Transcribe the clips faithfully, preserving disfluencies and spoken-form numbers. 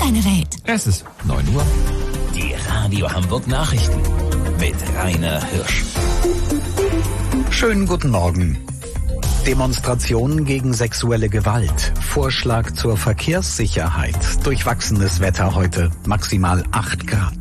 deine Welt. Es ist neun Uhr. Die Radio Hamburg Nachrichten mit Rainer Hirsch. Schönen guten Morgen. Demonstrationen gegen sexuelle Gewalt. Vorschlag zur Verkehrssicherheit. Durchwachsenes Wetter heute. Maximal acht Grad.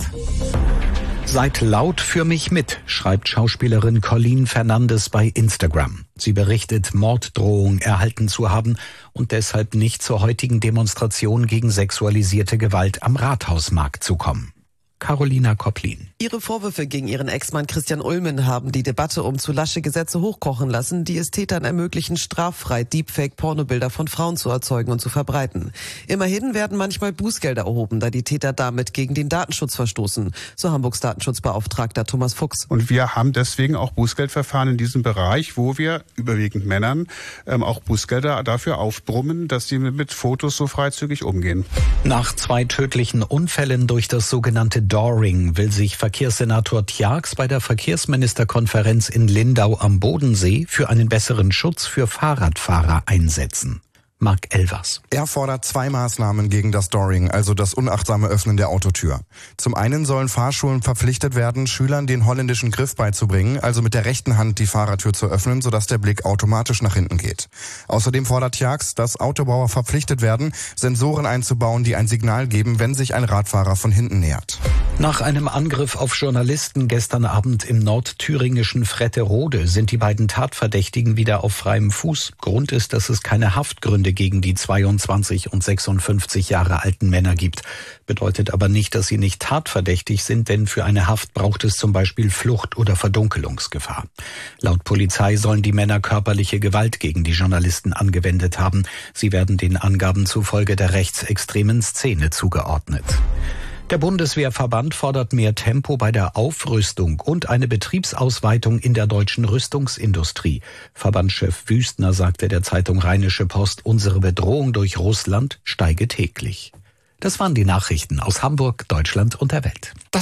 Seid laut für mich mit, schreibt Schauspielerin Colleen Fernandes bei Instagram. Sie berichtet, Morddrohung erhalten zu haben und deshalb nicht zur heutigen Demonstration gegen sexualisierte Gewalt am Rathausmarkt zu kommen. Carolina Kopplin. Ihre Vorwürfe gegen ihren Ex-Mann Christian Ulmen haben die Debatte um zu lasche Gesetze hochkochen lassen, die es Tätern ermöglichen, straffrei Deepfake-Pornobilder von Frauen zu erzeugen und zu verbreiten. Immerhin werden manchmal Bußgelder erhoben, da die Täter damit gegen den Datenschutz verstoßen, so Hamburgs Datenschutzbeauftragter Thomas Fuchs. Und wir haben deswegen auch Bußgeldverfahren in diesem Bereich, wo wir überwiegend Männern ähm, auch Bußgelder dafür aufbrummen, dass sie mit Fotos so freizügig umgehen. Nach zwei tödlichen Unfällen durch das sogenannte Doring will sich Verkehrssenator Tjax bei der Verkehrsministerkonferenz in Lindau am Bodensee für einen besseren Schutz für Fahrradfahrer einsetzen. Marc Elvers. Er fordert zwei Maßnahmen gegen das Doring, also das unachtsame Öffnen der Autotür. Zum einen sollen Fahrschulen verpflichtet werden, Schülern den holländischen Griff beizubringen, also mit der rechten Hand die Fahrertür zu öffnen, sodass der Blick automatisch nach hinten geht. Außerdem fordert Tjax, dass Autobauer verpflichtet werden, Sensoren einzubauen, die ein Signal geben, wenn sich ein Radfahrer von hinten nähert. Nach einem Angriff auf Journalisten gestern Abend im nordthüringischen Fretterode sind die beiden Tatverdächtigen wieder auf freiem Fuß. Grund ist, dass es keine Haftgründe gegen die zweiundzwanzig und sechsundfünfzig Jahre alten Männer gibt. Bedeutet aber nicht, dass sie nicht tatverdächtig sind, denn für eine Haft braucht es zum Beispiel Flucht- oder Verdunkelungsgefahr. Laut Polizei sollen die Männer körperliche Gewalt gegen die Journalisten angewendet haben. Sie werden den Angaben zufolge der rechtsextremen Szene zugeordnet. Der Bundeswehrverband fordert mehr Tempo bei der Aufrüstung und eine Betriebsausweitung in der deutschen Rüstungsindustrie. Verbandschef Wüstner sagte der Zeitung Rheinische Post, unsere Bedrohung durch Russland steige täglich. Das waren die Nachrichten aus Hamburg, Deutschland und der Welt.